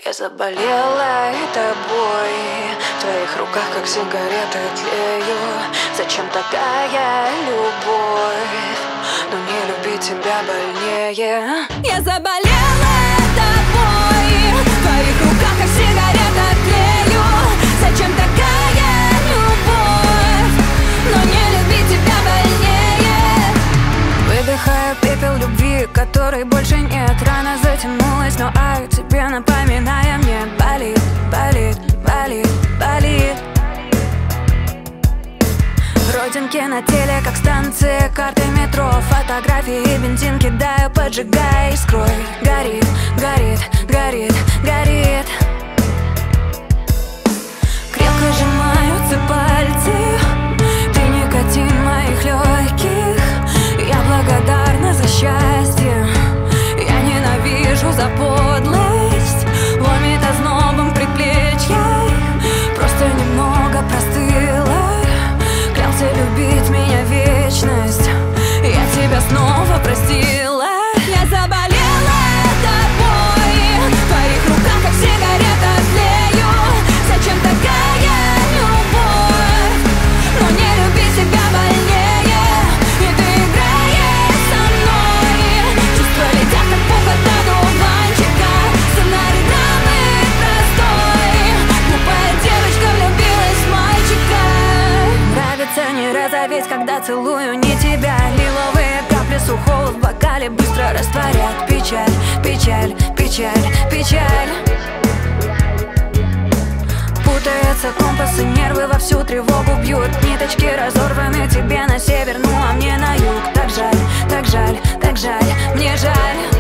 Я заболела тобой, в твоих руках как сигарета тлею. Зачем такая любовь? Но не любить тебя больнее. Я заболела тобой, в твоих руках как сигарета тлею. Зачем такая любовь? Но не любить тебя больнее. Выдыхаю пепел любви, которой больше нет. Рана затянулась, но о тебе напоминая мне. Болит, болит, болит, болит. Родинки на теле, как станция карты метро. Фотографии и бензин кидаю, поджигая искрой. Горит, горит, горит, горит. Крепко сжимаются пальцы, ты никотин моих легких. Я благодарна за счастье, я ненавижу за подлость. Ломит ознобом предплечья, просто немного простыла. Клялся любить меня вечность, я тебя снова простила. Я заболела тобой, в твоих руках как сигарета тлею. Зачем такая любовь? Но не любить тебя больнее. И ты играешь со мной, чувства летят как пух от одуванчика. Сценарий драмы простой, глупая девочка влюбилась в мальчика. Нравится не разоветь, когда целую не тебя. Лиловые капли сухого в бокале быстро растворят печаль, печаль, печаль, печаль. Путаются компасы, нервы вовсю тревогу бьют. Ниточки разорваны тебе на север, ну а мне на юг. Так жаль, так жаль, так жаль, мне жаль.